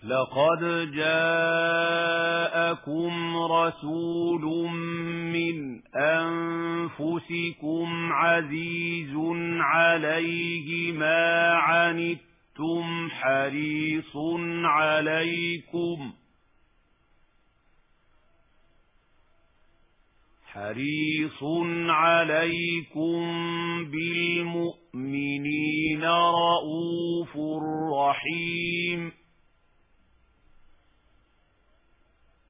لقد جاءكم رسول من أنفسكم عزيز عليه ما عنتم حريص عليكم بالمؤمنين رءوف رحيم.